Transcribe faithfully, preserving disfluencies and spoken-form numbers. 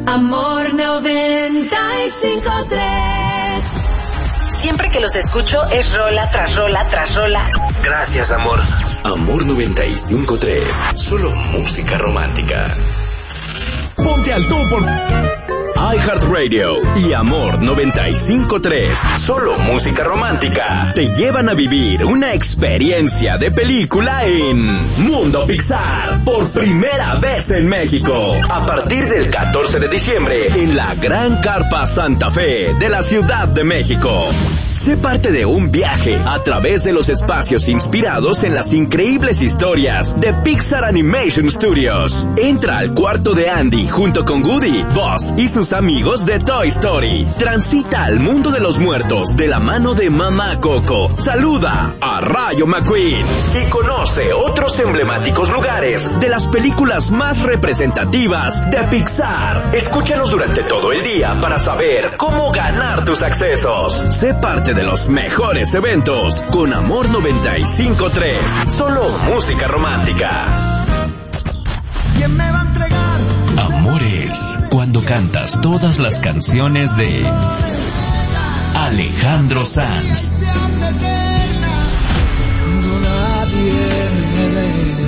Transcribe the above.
Amor noventa y cinco tres. Siempre que los escucho es rola tras rola tras rola. Gracias, amor. Amor noventa y cinco tres. Solo música romántica. Ponte al tú por iHeartRadio y Amor noventa y cinco tres. Solo música romántica. Te llevan a vivir una experiencia de película en Mundo Pixar. Por primera vez en México. A partir del catorce de diciembre en la Gran Carpa Santa Fe de la Ciudad de México. Sé parte de un viaje a través de los espacios inspirados en las increíbles historias de Pixar Animation Studios. Entra al cuarto de Andy junto con Woody, Buzz y sus amigos de Toy Story. Transita al mundo de los muertos de la mano de Mamá Coco. Saluda a Rayo McQueen y conoce otros emblemáticos lugares de las películas más representativas de Pixar. Escúchanos durante todo el día para saber cómo ganar tus accesos. Sé parte de los mejores eventos con Amor noventa y cinco tres. Solo música romántica. ¿Quién me va a entregar? Amor es cuando cantas todas las canciones de Alejandro Sanz. No